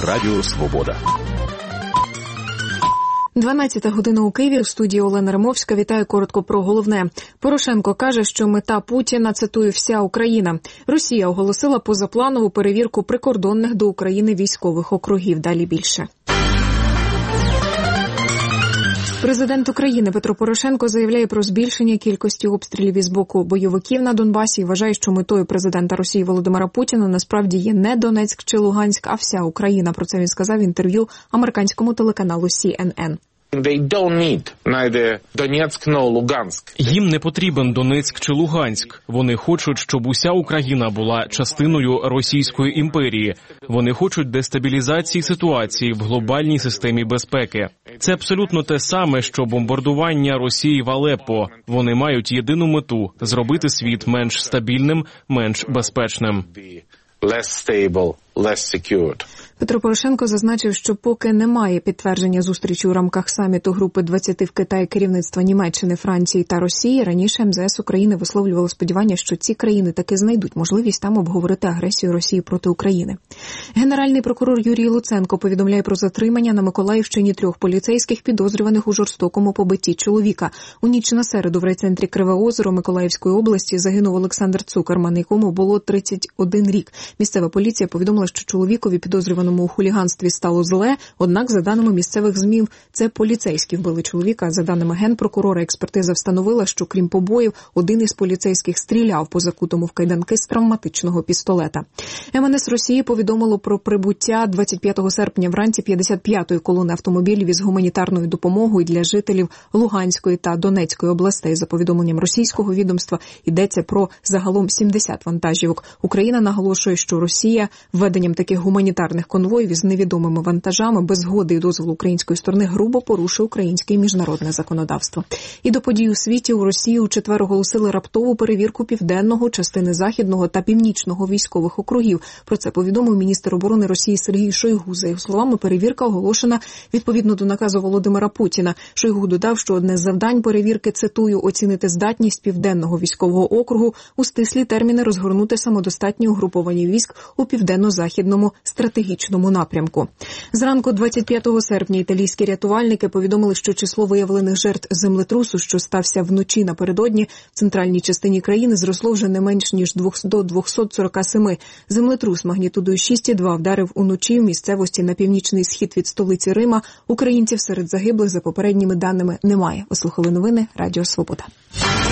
Радіо Свобода. 12 година у Києві. У студії Олена Римовська. Вітаю коротко про головне. Порошенко каже, що мета Путіна, цитую, вся Україна. Росія оголосила позапланову перевірку прикордонних до України військових округів. Далі більше. Президент України Петро Порошенко заявляє про збільшення кількості обстрілів із боку бойовиків на Донбасі і вважає, що метою президента Росії Володимира Путіна насправді є не Донецьк чи Луганськ, а вся Україна. Про це він сказав в інтерв'ю американському телеканалу CNN. Їм не потрібен Донецьк чи Луганськ. Вони хочуть, щоб уся Україна була частиною Російської імперії. Вони хочуть дестабілізації ситуації в глобальній системі безпеки. Це абсолютно те саме, що бомбардування Росії в Алеппо. Вони мають єдину мету – зробити світ менш стабільним, менш безпечним. Петро Порошенко зазначив, що поки немає підтвердження зустрічі у рамках саміту Групи 20 в Китаї керівництва Німеччини, Франції та Росії, раніше МЗС України висловлювало сподівання, що ці країни таки знайдуть можливість там обговорити агресію Росії проти України. Генеральний прокурор Юрій Луценко повідомляє про затримання на Миколаївщині 3 поліцейських, підозрюваних у жорстокому побитті чоловіка. У ніч на середу в райцентрі Криве Озеро Миколаївської області загинув Олександр Цукерман, якому було 31 рік. Місцева поліція повідомила, що чоловікові, підозрюваному у хуліганстві, стало зле, однак, за даними місцевих ЗМІ, це поліцейські вбили чоловіка. За даними генпрокурора, експертиза встановила, що крім побоїв, один із поліцейських стріляв по закутому в кайданки з травматичного пістолета. МНС Росії повідомило про прибуття 25 серпня вранці 55-ї колони автомобілів із гуманітарною допомогою для жителів Луганської та Донецької областей. За повідомленням російського відомства, йдеться про загалом 70 вантажівок. Україна наголошує, що Росія введенням таких гуманітарних конвоїв із невідомими вантажами без згоди і дозволу української сторони грубо порушує українське і міжнародне законодавство. І до подій у світі у Росії у четвер оголосили раптову перевірку південного, частини західного та північного військових округів. Про це повідомив міністр оборони Росії Сергій Шойгу. За його словами, перевірка оголошена відповідно до наказу Володимира Путіна. Шойгу додав, що одне з завдань перевірки, цитую, оцінити здатність південного військового округу у стислі терміни розгорнути самодостатні угруповання військ у південно-західному стратегічному напрямку. Зранку 25 серпня італійські рятувальники повідомили, що число виявлених жертв землетрусу, що стався вночі напередодні в центральній частині країни, зросло вже не менш ніж до 247. Землетрус магнітудою 6,2 вдарив уночі в місцевості на північний схід від столиці Рима. Українців серед загиблих, за попередніми даними, немає. Ви слухали новини Радіо Свобода.